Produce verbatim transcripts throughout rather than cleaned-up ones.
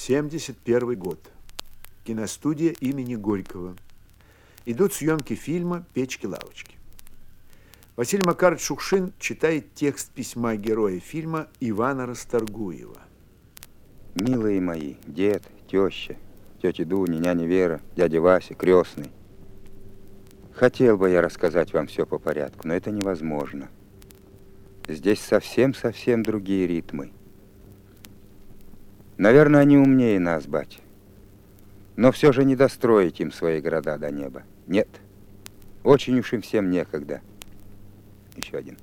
семьдесят первый год. Киностудия имени Горького. Идут съемки фильма «Печки-лавочки». Василий Макарович Шукшин читает текст письма героя фильма Ивана Расторгуева. Милые мои, дед, теща, тетя Дуня, няня Вера, дядя Вася, крестный. Хотел бы я рассказать вам все по порядку, но это невозможно. Здесь совсем-совсем другие ритмы. Наверное, они умнее нас, батя. Но все же не достроить им свои города до неба. Нет. Очень уж им всем некогда. Еще один.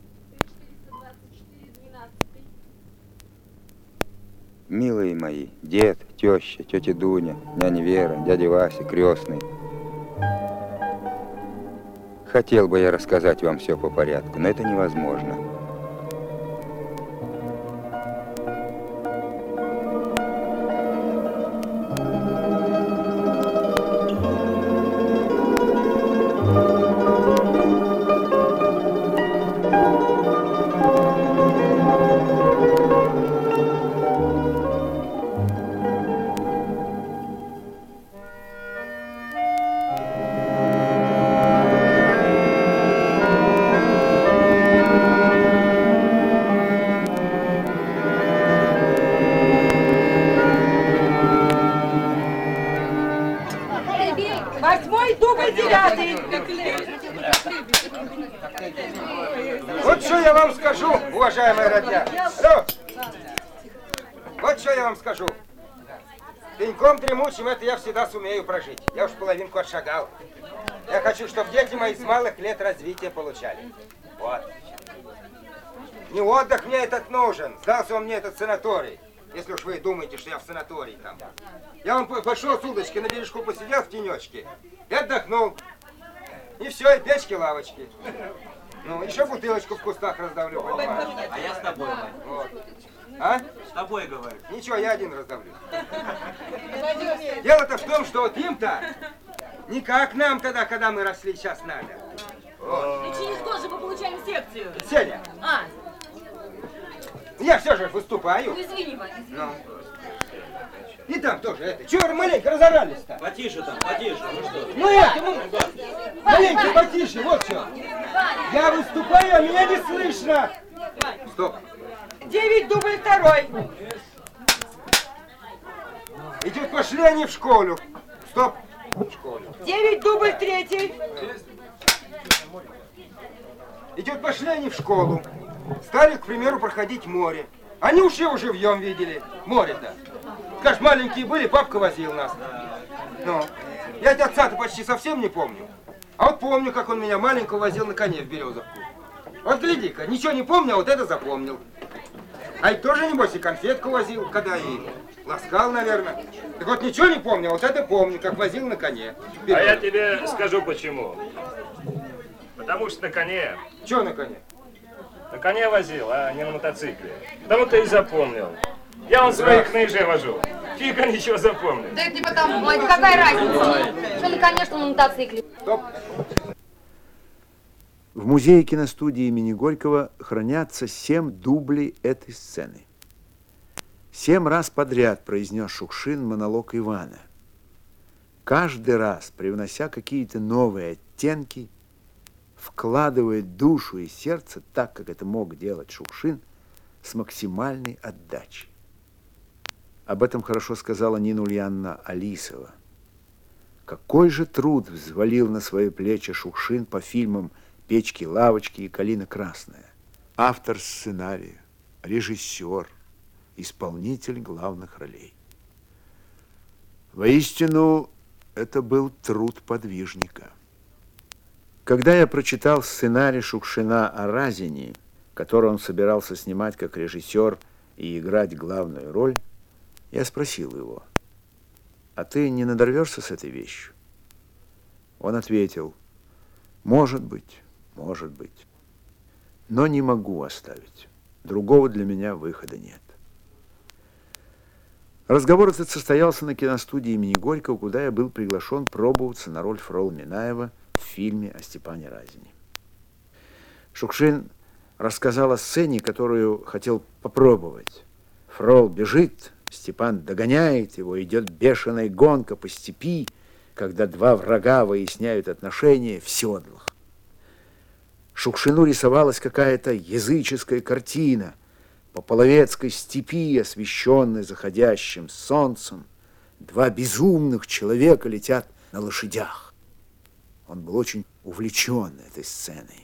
Милые мои, дед, теща, тетя Дуня, няня Вера, дядя Вася, крестный. Хотел бы я рассказать вам все по порядку, но это невозможно. Восьмой дубль, девятый. Вот что я вам скажу, уважаемая родня. Алло. Вот что я вам скажу. Пеньком дремучим это я всегда сумею прожить. Я уж половинку отшагал. Я хочу, чтобы дети мои с малых лет развития получали. Вот. Не отдых мне этот нужен. Сдался он мне этот санаторий. Если уж вы думаете, что я в санатории там. Я вам пошел с удочки, на бережку посидел в тенечке и отдохнул. И все, и печки-лавочки. Ну, еще бутылочку в кустах раздавлю, понимаешь? А я с тобой, мать. Вот. А? С тобой говорю. Ничего, я один раздавлю. Дело-то в том, что вот им-то не как нам тогда, когда мы росли, сейчас надо. Вот. И через год же мы получаем секцию. Сеня. А. Я все же выступаю. Ну, извини, Ваня. Ну. И там тоже это. Чего вы маленько разорались-то? Потише там, потише. Ну что? Ну это, ну, маленько потише, вот что. Я выступаю, а меня не слышно. Стоп. Девять дубль второй. Идет, пошли они в школу. Стоп. В школу. Девять дубль третий. Идет, пошли они в школу. Стали, к примеру, проходить море. Они уж его живьем видели. Море-то. Скажешь, маленькие были, папка возил нас. Ну, я ведь отца-то почти совсем не помню. А вот помню, как он меня маленького возил на коне в Березовку. Вот гляди-ка, ничего не помню, а вот это запомнил. А ведь тоже, небось, и конфетку возил, когда и ласкал, наверное. Так вот ничего не помню, а вот это помню, как возил на коне. А я тебе скажу почему. Потому что на коне. Чего на коне? На коне возил, а не на мотоцикле. Потому ты и запомнил. Я вон своих на еже вожу. Фига ничего запомнил. Да это не потому, мать, какая разница? Что на коне, что на мотоцикле. Стоп. В музее киностудии имени Горького хранятся семь дублей этой сцены. Семь раз подряд произнес Шукшин монолог Ивана. Каждый раз, привнося какие-то новые оттенки, вкладывая душу и сердце так, как это мог делать Шукшин, с максимальной отдачей. Об этом хорошо сказала Нина Ульяновна Алисова. Какой же труд взвалил на свои плечи Шукшин по фильмам «Печки-лавочки» и «Калина красная». Автор сценария, режиссер, исполнитель главных ролей. Воистину, это был труд подвижника. Когда я прочитал сценарий Шукшина о Разине, который он собирался снимать как режиссер и играть главную роль, я спросил его: а ты не надорвешься с этой вещью? Он ответил: может быть, может быть, но не могу оставить. Другого для меня выхода нет. Разговор этот состоялся на киностудии имени Горького, куда я был приглашен пробоваться на роль Фролы Минаева в фильме о Степане Разине. Шукшин рассказал о сцене, которую хотел попробовать. Фрол бежит, Степан догоняет его, идет бешеная гонка по степи, когда два врага выясняют отношения в седлах. Шукшину рисовалась какая-то языческая картина по половецкой степи, освещенной заходящим солнцем. Два безумных человека летят на лошадях. Он был очень увлечен этой сценой.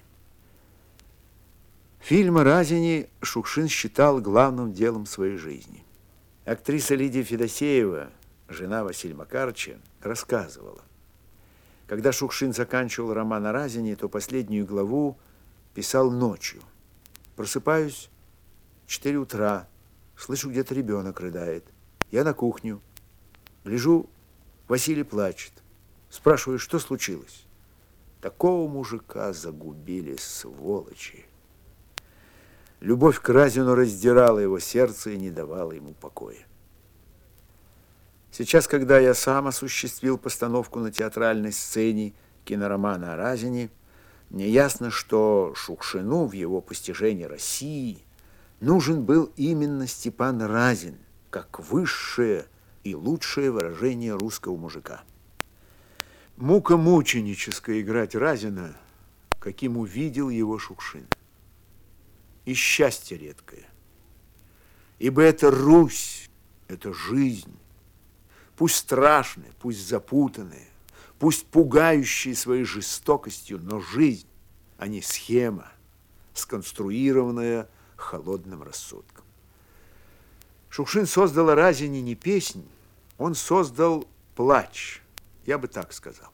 Фильм о Разине Шукшин считал главным делом своей жизни. Актриса Лидия Федосеева, жена Василия Макарыча, рассказывала: когда Шукшин заканчивал роман о Разине, то последнюю главу писал ночью. Просыпаюсь в четыре утра, слышу, где-то ребенок рыдает. Я на кухню, гляжу, Василий плачет. Спрашиваю, что случилось? Такого мужика загубили, сволочи. Любовь к Разину раздирала его сердце и не давала ему покоя. Сейчас, когда я сам осуществил постановку на театральной сцене киноромана о Разине, мне ясно, что Шукшину в его постижении России нужен был именно Степан Разин, как высшее и лучшее выражение русского мужика. Мука мученическая играть Разина, каким увидел его Шукшин. И счастье редкое. Ибо это Русь, это жизнь. Пусть страшная, пусть запутанная, пусть пугающая своей жестокостью, но жизнь, а не схема, сконструированная холодным рассудком. Шукшин создал о Разине не песнь, он создал плач, я бы так сказал.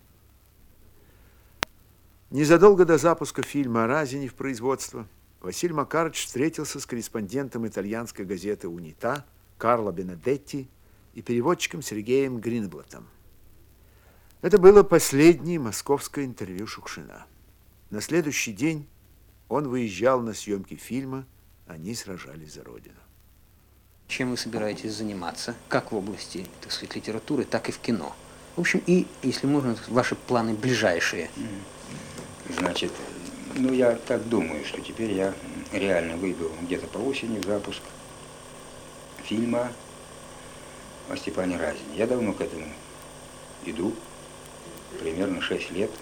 Незадолго до запуска фильма о Разине в производство Василий Макарыч встретился с корреспондентом итальянской газеты «Унита» Карло Бенедетти и переводчиком Сергеем Гринблатом. Это было последнее московское интервью Шукшина. На следующий день он выезжал на съемки фильма «Они сражались за Родину». Чем вы собираетесь заниматься, как в области, так сказать, литературы, так и в кино? В общем, и, если можно, ваши планы ближайшие. Значит, ну я так думаю, что теперь я реально выйду где-то по осени в запуск фильма о Степане Разине. Я давно к этому иду, примерно шесть лет.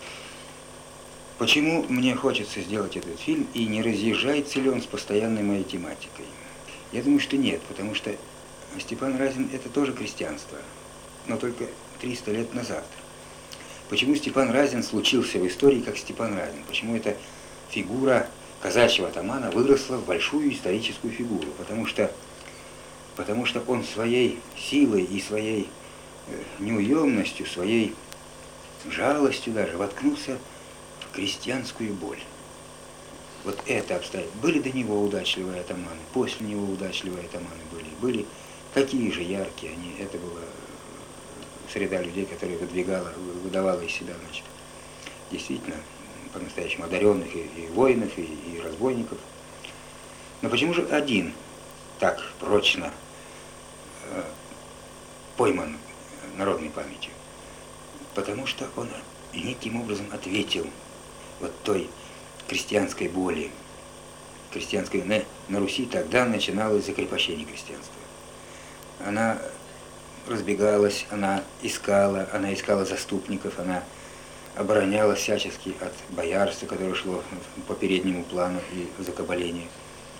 Почему мне хочется сделать этот фильм и не разъезжается ли он с постоянной моей тематикой? Я думаю, что нет, потому что Степан Разин – это тоже крестьянство, но только триста лет назад. Почему Степан Разин случился в истории как Степан Разин? Почему эта фигура казачьего атамана выросла в большую историческую фигуру? Потому что, потому что он своей силой и своей неуемностью, своей жалостью даже воткнулся в крестьянскую боль. Вот это обстоятельство. Были до него удачливые атаманы, после него удачливые атаманы были. Были какие же яркие они. Это была среда людей, которая выдвигала, выдавала из себя, значит, действительно, по-настоящему одаренных и, и воинов, и, и разбойников. Но почему же один так прочно э, пойман народной памятью? Потому что он неким образом ответил вот той крестьянской боли. Крестьянской на, на Руси тогда начиналось закрепощение крестьянства. Она разбегалась, она искала, она искала заступников, она оборонялась всячески от боярства, которое шло по переднему плану и закабалению.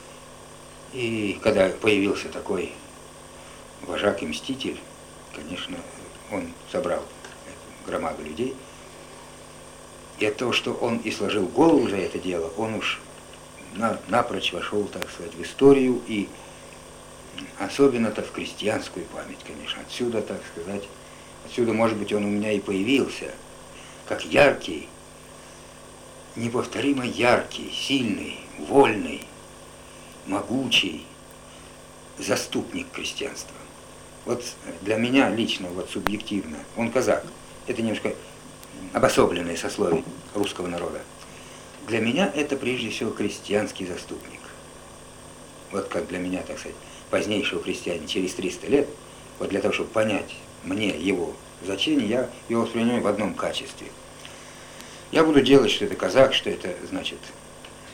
И когда появился такой вожак и мститель, конечно, он собрал громаду людей. И от того, что он и сложил голову за это дело, он уж на, напрочь вошел, так сказать, в историю и особенно-то в крестьянскую память, конечно. Отсюда, так сказать, отсюда, может быть, он у меня и появился, как яркий, неповторимо яркий, сильный, вольный, могучий заступник крестьянства. Вот для меня лично, вот субъективно, он казак. Это немножко обособленное сословие русского народа. Для меня это прежде всего крестьянский заступник. Вот как для меня, так сказать, позднейшего крестьянина через триста лет, вот для того, чтобы понять мне его значение, я его воспринимаю в одном качестве. Я буду делать, что это казак, что это, значит,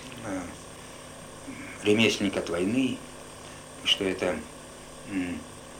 ремесленник от войны, что это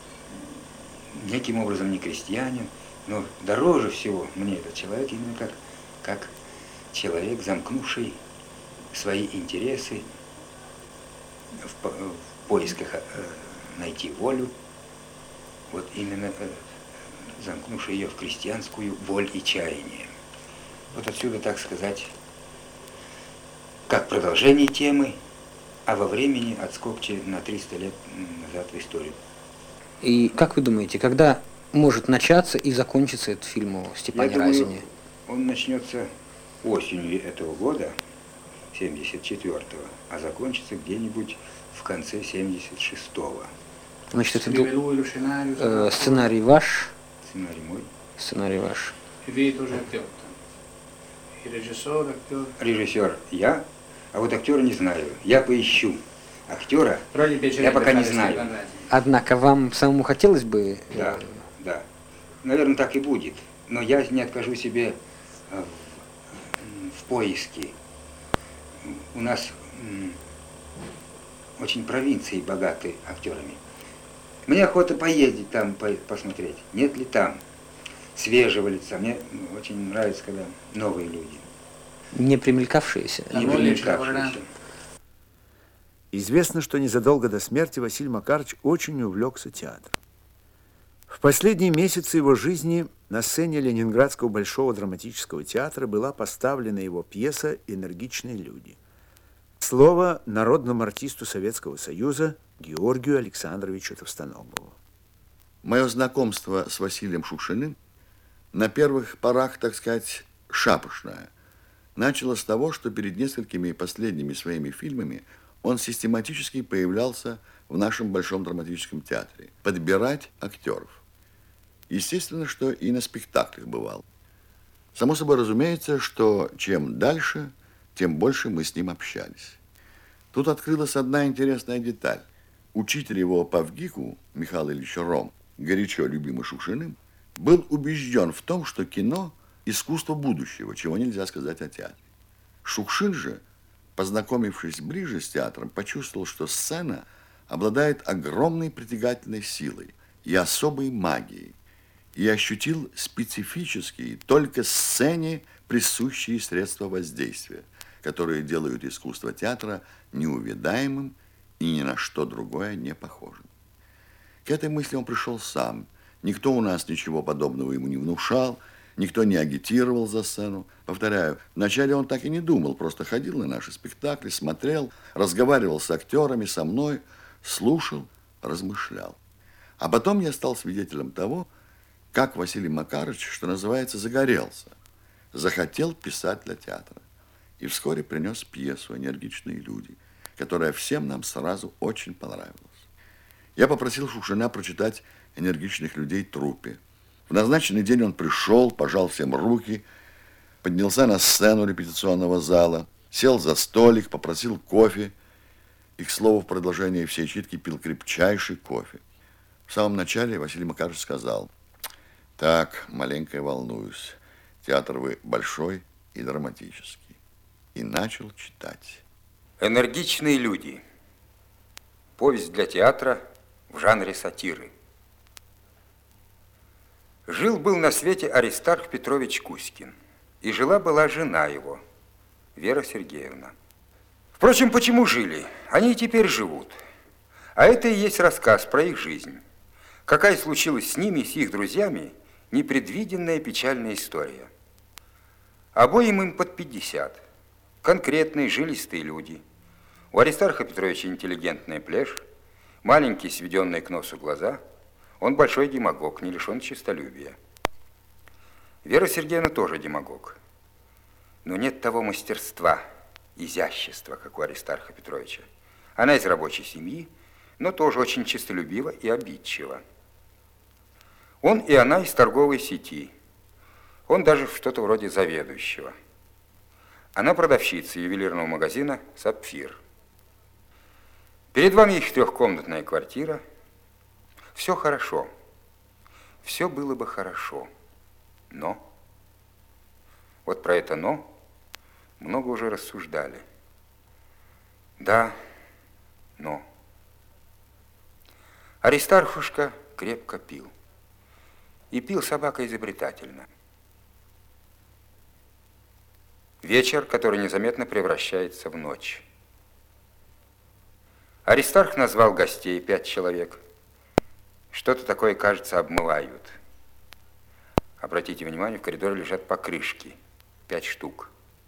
неким образом не крестьянин, но дороже всего мне этот человек именно как, как человек, замкнувший свои интересы в, в поисках э, найти волю, вот именно э, замкнувший ее в крестьянскую боль и чаяние. Вот отсюда, так сказать, как продолжение темы, а во времени отскокче на триста лет назад в историю. И как вы думаете, когда может начаться и закончиться этот фильм о Степане Я думаю, Разине? Он начнется осенью этого года, семьдесят четвёртого, а закончится где-нибудь в конце семьдесят шестого. Значит, это был, э, сценарий ваш? Сценарий мой. Сценарий ваш. И тоже актер. И режиссер, актер. Режиссер я, а вот актера не знаю. Я поищу актера, я пока не знаю. Однако вам самому хотелось бы... Да, да. Наверное, так и будет. Но я не откажу себе в, в поиске. У нас очень провинции богаты актерами. Мне охота поездить там, по посмотреть, нет ли там свежего лица. Мне очень нравится, когда новые люди. Не примелькавшиеся? Не примелькавшиеся. Известно, что незадолго до смерти Василий Макарович очень увлекся театром. В последние месяцы его жизни на сцене Ленинградского Большого драматического театра была поставлена его пьеса «Энергичные люди». Слово народному артисту Советского Союза Георгию Александровичу Товстоногову. Мое знакомство с Василием Шукшиным на первых порах, так сказать, шапошное. Началось с того, что перед несколькими последними своими фильмами он систематически появлялся в нашем Большом драматическом театре. Подбирать актеров. Естественно, что и на спектаклях бывал. Само собой разумеется, что чем дальше, тем больше мы с ним общались. Тут открылась одна интересная деталь. Учитель его по ВГИКу, Михаил Ильич Ром, горячо любимый Шукшиным, был убежден в том, что кино – искусство будущего, чего нельзя сказать о театре. Шукшин же, познакомившись ближе с театром, почувствовал, что сцена обладает огромной притягательной силой и особой магией, и ощутил специфические, только сцене присущие средства воздействия, которые делают искусство театра неувядаемым и ни на что другое не похожим. К этой мысли он пришел сам. Никто у нас ничего подобного ему не внушал, никто не агитировал за сцену. Повторяю, вначале он так и не думал, просто ходил на наши спектакли, смотрел, разговаривал с актерами, со мной, слушал, размышлял. А потом я стал свидетелем того, как Василий Макарович, что называется, загорелся, захотел писать для театра. И вскоре принес пьесу «Энергичные люди», которая всем нам сразу очень понравилась. Я попросил Шукшина прочитать «Энергичных людей» труппе. В назначенный день он пришел, пожал всем руки, поднялся на сцену репетиционного зала, сел за столик, попросил кофе и, к слову, в продолжение всей читки пил крепчайший кофе. В самом начале Василий Макарович сказал: «Так, маленько волнуюсь, театр вы большой и драматический». И начал читать. «Энергичные люди». Повесть для театра в жанре сатиры. Жил-был на свете Аристарх Петрович Кузькин, и жила-была жена его, Вера Сергеевна. Впрочем, почему жили? Они и теперь живут. А это и есть рассказ про их жизнь. Какая случилась с ними, с их друзьями, непредвиденная печальная история. Обоим им под пятьдесят. Конкретные, жилистые люди. У Аристарха Петровича интеллигентная плешь, маленькие, сведенные к носу глаза. Он большой демагог, не лишен честолюбия. Вера Сергеевна тоже демагог. Но нет того мастерства, изящества, как у Аристарха Петровича. Она из рабочей семьи, но тоже очень честолюбива и обидчива. Он и она из торговой сети. Он даже что-то вроде заведующего. Она продавщица ювелирного магазина «Сапфир». Перед вами их трехкомнатная квартира. Все хорошо. Все было бы хорошо. Но. Вот про это «но» много уже рассуждали. Да, но. Аристархушка крепко пил. И пил собака изобретательно. Вечер, который незаметно превращается в ночь. Аристарх назвал гостей, пять человек. Что-то такое, кажется, обмывают. Обратите внимание, в коридоре лежат покрышки. Пять штук.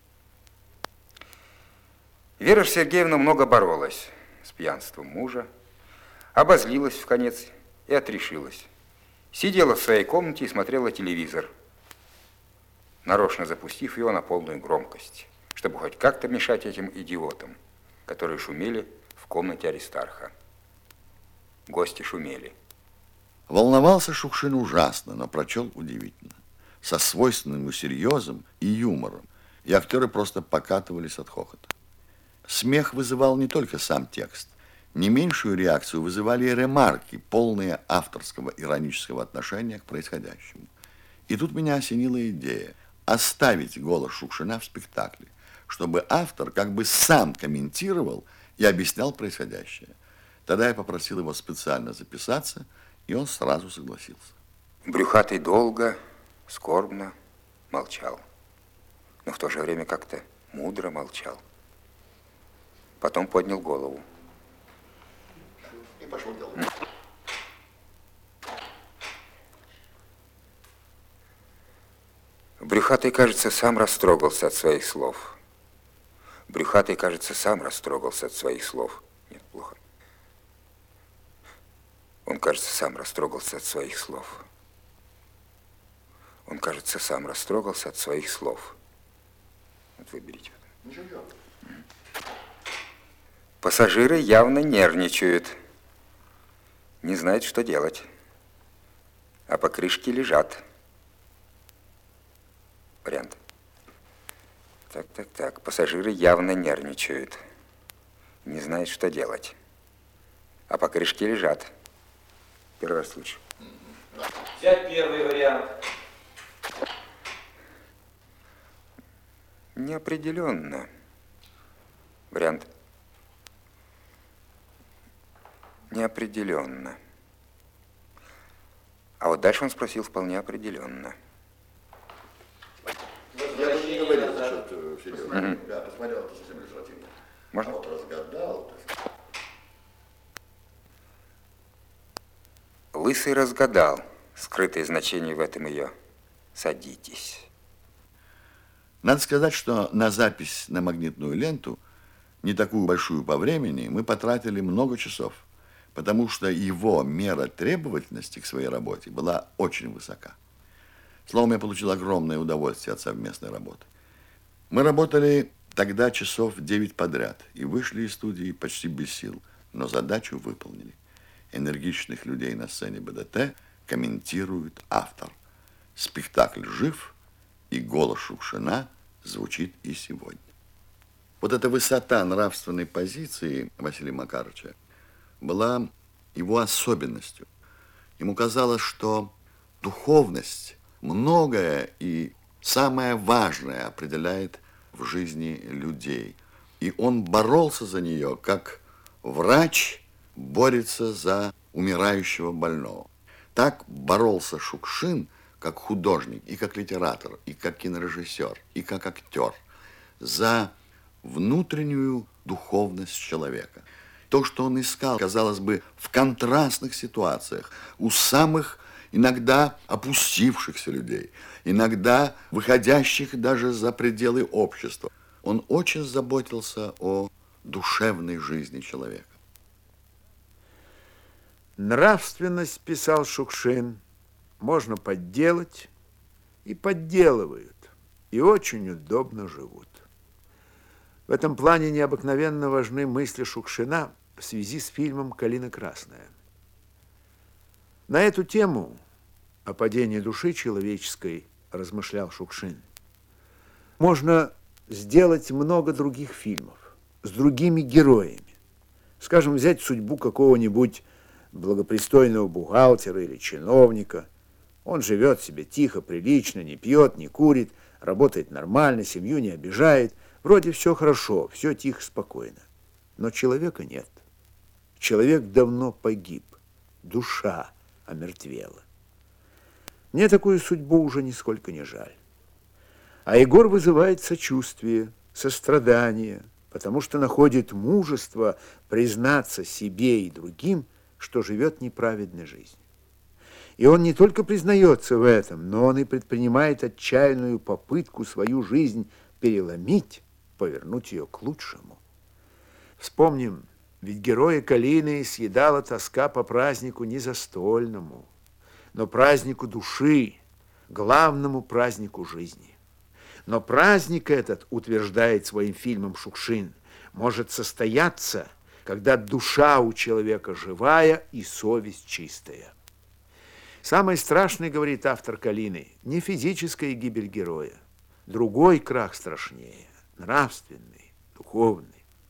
Вера Сергеевна много боролась с пьянством мужа, обозлилась в конец и отрешилась. Сидела в своей комнате и смотрела телевизор, нарочно запустив его на полную громкость, чтобы хоть как-то мешать этим идиотам, которые шумели в комнате Аристарха. Гости шумели. Волновался Шукшин ужасно, но прочел удивительно. Со свойственным ему серьезом и юмором. И актеры просто покатывались от хохота. Смех вызывал не только сам текст. Не меньшую реакцию вызывали и ремарки, полные авторского иронического отношения к происходящему. И тут меня осенила идея оставить голос Шукшина в спектакле, чтобы автор как бы сам комментировал и объяснял происходящее. Тогда я попросил его специально записаться, и он сразу согласился. Брюхатый долго, скорбно молчал, но в то же время как-то мудро молчал. Потом поднял голову. И пошел делать. Брюхатый, кажется, сам растрогался от своих слов. Брюхатый, кажется, сам растрогался от своих слов. Нет, плохо. Он, кажется, сам растрогался от своих слов. Он, кажется, сам растрогался от своих слов. Вот выберите. Пассажиры явно нервничают. Не знают, что делать. А покрышки лежат. Вариант. Так, так, так. Пассажиры явно нервничают. Не знают, что делать. А покрышки лежат. Первый раз слышу. Взять первый вариант. Неопределенно. Вариант. Неопределенно. А вот дальше он спросил вполне определенно. Я бы не говорил насчет серьезно. Mm-hmm. Я посмотрел, это совсем иллюстративно. Можно? А вот разгадал. Лысый разгадал скрытое значение в этом ее. Садитесь. Надо сказать, что на запись на магнитную ленту, не такую большую по времени, мы потратили много часов, потому что его мера требовательности к своей работе была очень высока. Словом, я получил огромное удовольствие от совместной работы. Мы работали тогда часов девять подряд и вышли из студии почти без сил, но задачу выполнили. Энергичных людей на сцене БДТ комментирует автор. Спектакль жив, и голос Шукшина звучит и сегодня. Вот эта высота нравственной позиции Василия Макарыча была его особенностью. Ему казалось, что духовность многое и самое важное определяет в жизни людей. И он боролся за нее, как врач борется за умирающего больного. Так боролся Шукшин, как художник, и как литератор, и как кинорежиссер, и как актер, за внутреннюю духовность человека. То, что он искал, казалось бы, в контрастных ситуациях, у самых иногда опустившихся людей, иногда выходящих даже за пределы общества. Он очень заботился о душевной жизни человека. Нравственность, писал Шукшин, можно подделать, и подделывают, и очень удобно живут. В этом плане необыкновенно важны мысли Шукшина в связи с фильмом «Калина красная». На эту тему, о падении души человеческой, размышлял Шукшин, можно сделать много других фильмов с другими героями. Скажем, взять судьбу какого-нибудь благопристойного бухгалтера или чиновника. Он живет себе тихо, прилично, не пьет, не курит, работает нормально, семью не обижает. Вроде все хорошо, все тихо, спокойно. Но человека нет. Человек давно погиб, душа омертвела. Мне такую судьбу уже нисколько не жаль. А Егор вызывает сочувствие, сострадание, потому что находит мужество признаться себе и другим, что живет неправедной жизнью. И он не только признается в этом, но он и предпринимает отчаянную попытку свою жизнь переломить, повернуть ее к лучшему. Вспомним, ведь героя Калины съедала тоска по празднику не застольному, но празднику души, главному празднику жизни. Но праздник этот, утверждает своим фильмом Шукшин, может состояться, когда душа у человека живая и совесть чистая. Самое страшное, говорит автор Калины, не физическая гибель героя. Другой крах страшнее, нравственный, духовный.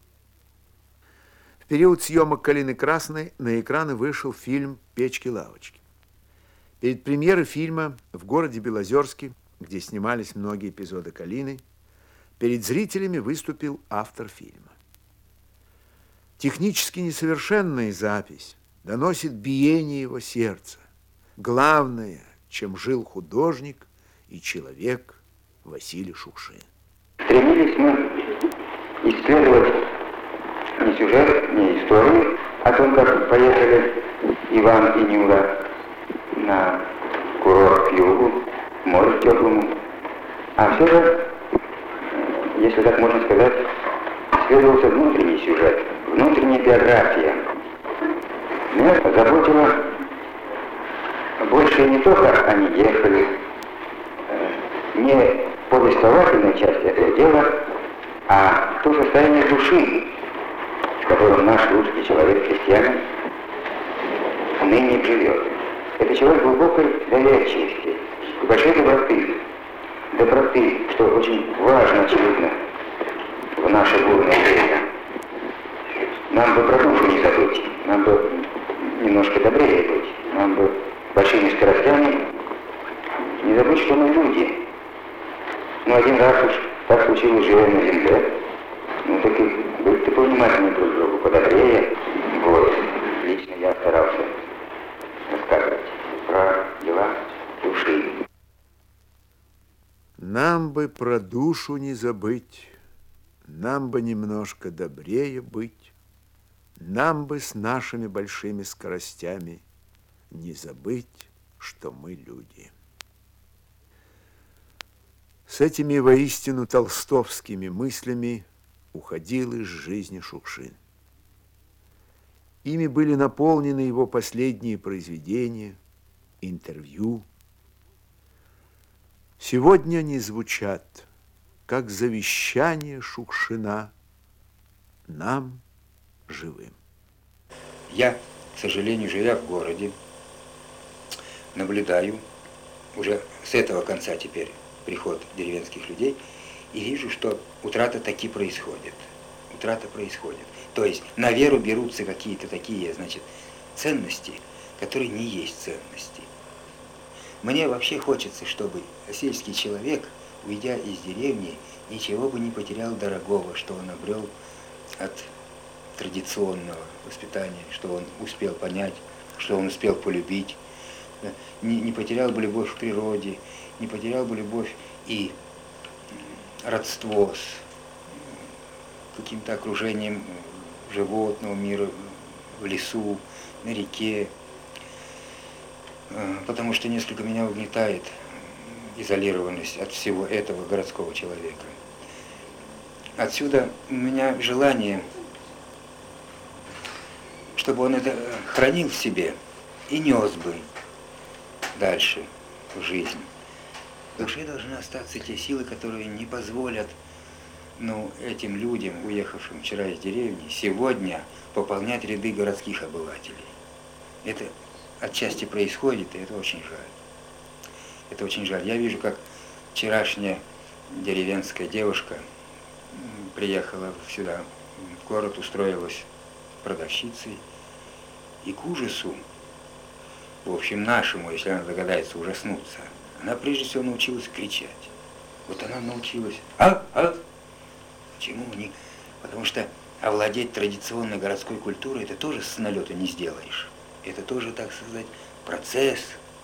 В период съемок «Калины Красной» на экраны вышел фильм «Печки-лавочки». Перед премьерой фильма в городе Белозерске, где снимались многие эпизоды Калины, перед зрителями выступил автор фильма. Технически несовершенная запись доносит биение его сердца. Главное, чем жил художник и человек Василий Шукшин. Стремились мы исследовать не сюжет, не историю о том, как поехали Иван и Нюра на курорт к югу, к морю теплому. А все же, если так можно сказать, исследовался внутренний сюжет, внутренняя биография. Меня заботило больше не то, как они ехали, не повествовательная часть этого дела, а то состояние души, в котором наш русский человек-христианин ныне живет. Это человек глубокой доверчивости, большой доброты, доброты, что очень важно, очевидно, в наше бурное время. Нам бы про душу не забыть, нам бы немножко добрее быть, нам бы большими скоростями не забыть, что мы люди. Ну, один раз уж так случилось, живя на земле, ну, так и будьте повнимательнее друг к другу, подобрее. Вот, лично я старался рассказывать про дела души. Нам бы про душу не забыть, нам бы немножко добрее быть, нам бы с нашими большими скоростями не забыть, что мы люди. С этими воистину толстовскими мыслями уходил из жизни Шукшин. Ими были наполнены его последние произведения, интервью. Сегодня они звучат, как завещание Шукшина нам, живым. Я, к сожалению, живя в городе, наблюдаю уже с этого конца теперь приход деревенских людей и вижу, что утрата таки происходит. Утрата происходит. То есть на веру берутся какие-то такие, значит, ценности, которые не есть ценности. Мне вообще хочется, чтобы сельский человек, уйдя из деревни, ничего бы не потерял дорогого, что он обрел от традиционного воспитания, что он успел понять, что он успел полюбить, не, не потерял бы любовь к природе, не потерял бы любовь и родство с каким-то окружением животного мира, в лесу, на реке, потому что несколько меня угнетает изолированность от всего этого городского человека. Отсюда у меня желание, чтобы он это хранил в себе и нес бы дальше в жизнь. В душе должны остаться те силы, которые не позволят, ну, этим людям, уехавшим вчера из деревни, сегодня пополнять ряды городских обывателей. Это отчасти происходит, и это очень жаль. Это очень жаль. Я вижу, как вчерашняя деревенская девушка приехала сюда, в город, устроилась продавщицей, и к ужасу, в общем, нашему, если она догадается ужаснуться, она прежде всего научилась кричать. Вот она научилась. А? А? Почему? Не? Потому что овладеть традиционной городской культурой, это тоже с налета не сделаешь. Это тоже, так сказать, процесс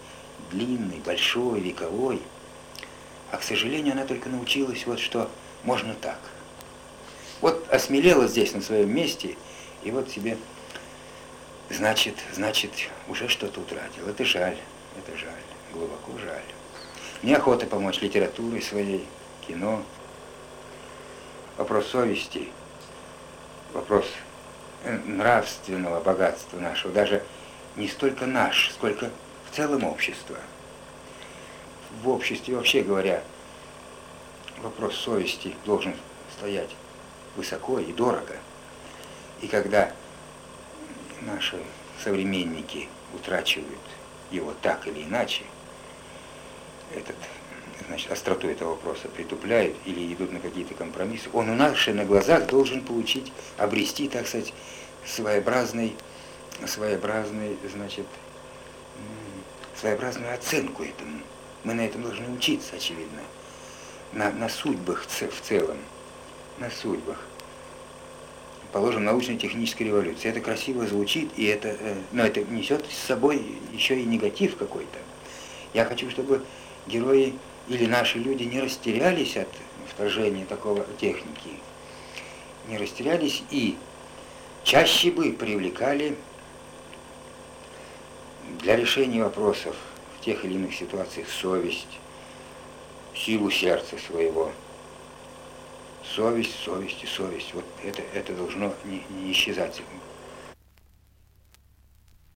длинной, большой, вековой. А, к сожалению, она только научилась вот что можно так. Вот осмелела здесь на своем месте, и вот себе, значит, значит, уже что-то утратил. Это жаль, это жаль, глубоко жаль. Мне охота помочь литературе своей, кино. Вопрос совести, вопрос нравственного богатства нашего, даже не столько наш, сколько в целом общества. В обществе, вообще говоря, вопрос совести должен стоять высоко и дорого. И когда наши современники утрачивают его так или иначе, этот, значит, остроту этого вопроса притупляют или идут на какие-то компромиссы, он у нас на глазах должен получить, обрести, так сказать, своеобразный, своеобразный, значит, своеобразную оценку этому. Мы на этом должны учиться, очевидно, на, на судьбах в целом, на судьбах. Положим, научно-технической революции. Это красиво звучит, и это, но это несет с собой еще и негатив какой-то. Я хочу, чтобы герои или наши люди не растерялись от вторжения такого техники, не растерялись и чаще бы привлекали для решения вопросов в тех или иных ситуациях совесть, силу сердца своего. Совесть, совесть и совесть. Вот это, это должно не, не исчезать.